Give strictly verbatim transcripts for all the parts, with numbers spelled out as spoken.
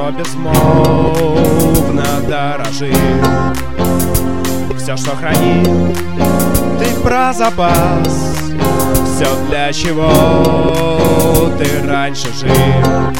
кто безмолвно дорожил. Все, что хранил ты про запас, все, для чего ты раньше жил.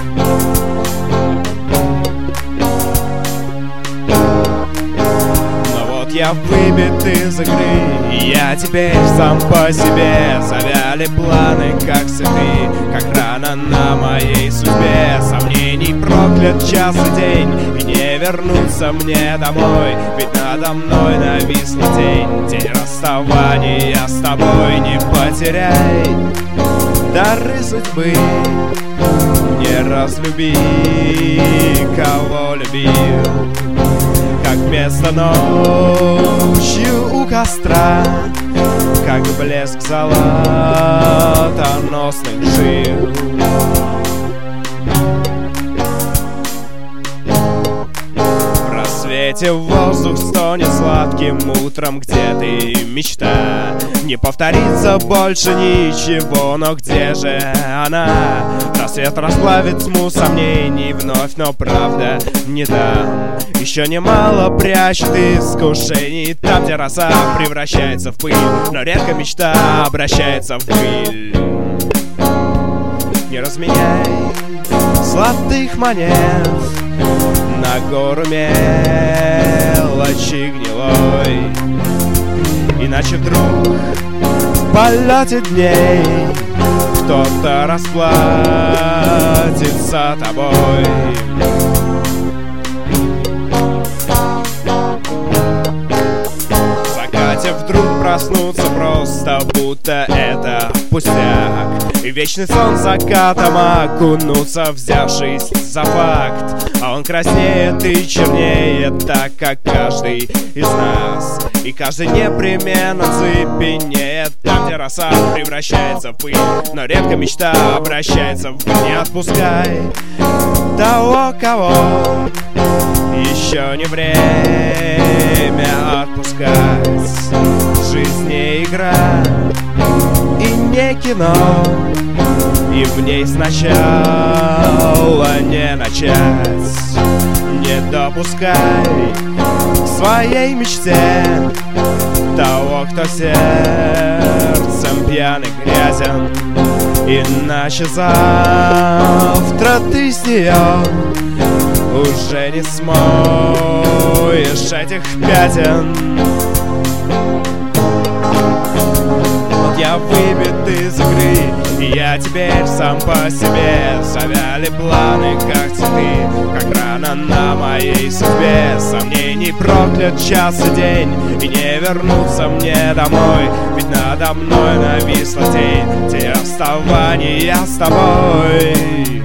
Я выбит из игры, и я теперь сам по себе. Завяли планы, как цветы, как рана на моей судьбе. Сомнений проклят час и день, и не вернуться мне домой, ведь надо мной нависла тень. День расставания с тобой, не потеряй дары судьбы. Не разлюби, кого любил, как место ночью у костра, как блеск золотоносных жил. В рассвете воздух стонет сладким утром, где ты мечта. Не повторится больше ничего, но где же она? Рассвет расплавит тьму сомнений вновь, но правда не там. Еще немало прячет искушений там, где роса превращается в пыль, но редко мечта обращается в пыль. Не разменяй золотых монет на гору мелочи гнилой, иначе вдруг в полете дней кто-то расплатится тобой. Вдруг проснуться просто, будто это пустяк, и вечный сон закатом окунуться, взявшись за факт. А он краснеет и чернеет, так как каждый из нас, и каждый непременно цепенеет там, где роса превращается в пыль, но редко мечта обращается в пыль. Не отпускай того, кого еще не время отпускать. Жизнь не игра и не кино, и в ней сначала не начать. Не допускай к своей мечте того, кто сердцем пьяный грязен, иначе завтра ты с нее уже не смоешь этих пятен. Я выбит из игры, и я теперь сам по себе. Завяли планы, как цветы, как рана на моей судьбе. Сомнений проклят час и день, и не вернуться мне домой, ведь надо мной нависла тень. Тень расставания с тобой.